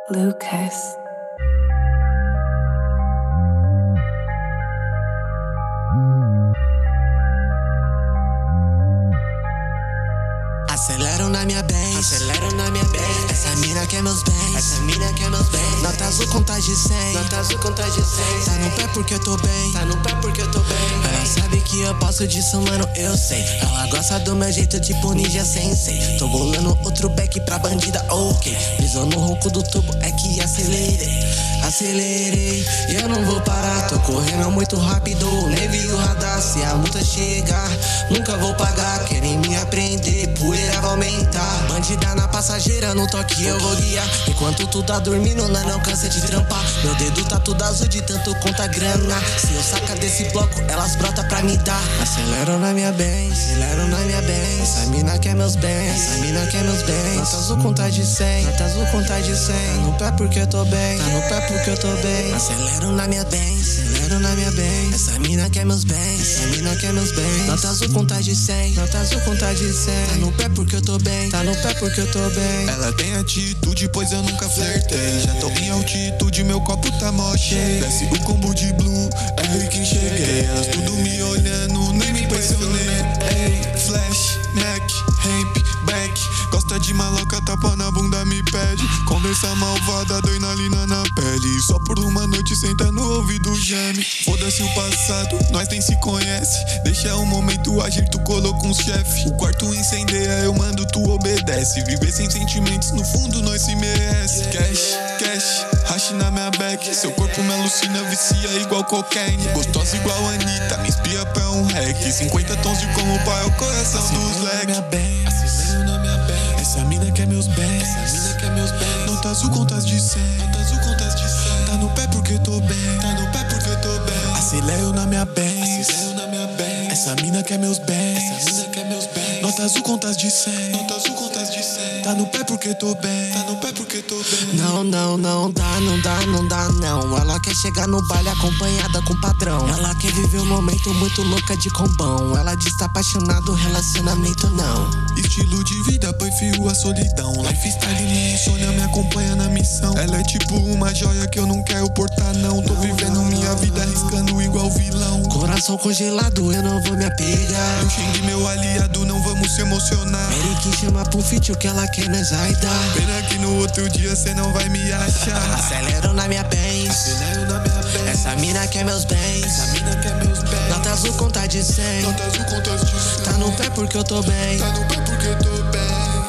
Lucas. Acelero na minha Benz, acelero na minha Benz. Essa mina quer meus bens, essa mina quer meus bens. Nota azul, contagem 100, nota azul, contagem 100. Tá no pé porque eu tô bem, tá no pé porque eu tô bem. Ela sabe que eu posso disso, mano, eu sei. Ela gosta do meu jeito tipo ninja sensei. Tô bolando outro back pra bandida, ok. Brisou no ronco do tubo, é que acelerei. Acelerei, e eu não vou parar. Tô correndo muito rápido, nem vi o radar. Se a multa chegar, nunca vou pagar. Querem me aprender, poeira vai aumentar. Bandida na passageira, no toque eu vou guiar. Enquanto tu tá dormindo, nós não cansa de trampar. Meu dedo tá tudo azul de tanto conta grana. Se eu sacar desse bloco, elas brotam pra me dar. Acelero na minha Benz, acelero na minha Benz. Essa mina quer meus bens, essa mina quer meus bens. Nota azul, contagem 100, nota azul, contagem 100. Tá no pé porque eu tô bem, tá no pé porque eu tô bem. Acelero na minha Benz, acelero na minha Benz. Essa mina quer meus bens, essa mina quer meus bens. Nota azul, contagem 100, nota azul, contagem 100. Tá no pé porque eu tô bem, tá no pé porque eu tô bem. Ela tem atitude, pois eu nunca flertei. Já tô em altitude, meu copo tá mó cheio. Desce o combo de blue, é aí que cheguei. Elas tudo me olhando, nem me impressionei. Ei, flash, neck, ramp, back. Gosta de maloca, tapa na bunda, me pede. Conversa malvada, adrenalina na pele. Só por uma noite senta no ouvido, geme. Foda-se o passado, nós nem se conhece. Deixa o momento agir, tu colocou um chefe. O quarto incendeia, eu mando, tu obedece. Viver sem sentimentos, no fundo nós se merece. Cash, cash, hash na minha back. Seu corpo me alucina, vicia igual cocaine. Gostosa igual Anitta, me espia pra um hack. 50 tons de como pai é o coração dos leques. Acelero na minha Benz. Essa mina quer meus bens, essa mina quer meus bens. Nota azul, contas de 100, nota azul, contas de 100. Tá no pé porque tô bem, tá no pé porque tô bem. Acelero na minha Benz, acelero na minha Benz. Essa mina quer meus bens, essa mina quer meus bens. Nota azul, contas de 100, nota azul, contas de 100. Tá no pé porque tô bem, tá no pé porque tô bem. Não, não, não dá, não dá, não dá, não. Ela quer chegar no baile acompanhada com o padrão. Ela quer viver um momento muito louca de combão. Ela diz tá apaixonado, relacionamento não. Estilo de vida, perfil a solidão. Lifestyle minha insônia me acompanha na missão. Ela é tipo uma joia que eu não quero portar não. Tô vivendo minha vida arriscando igual vilão. Coração congelado, eu não vou me apegar. Eu xingue meu aliado, não vamos se emocionar. Eric chama pro feat, o que ela quer nós vai dar. Pena que no outro dia cê não vai me achar. Acelero na minha Benz, Acelero na minha Benz. essa mina quer meus bens, Essa mina quer meus bens. nota azul, contagem 100. Nota azul, contas de 100. Tá no pé porque eu tô bem, Tá no pé porque tô bem.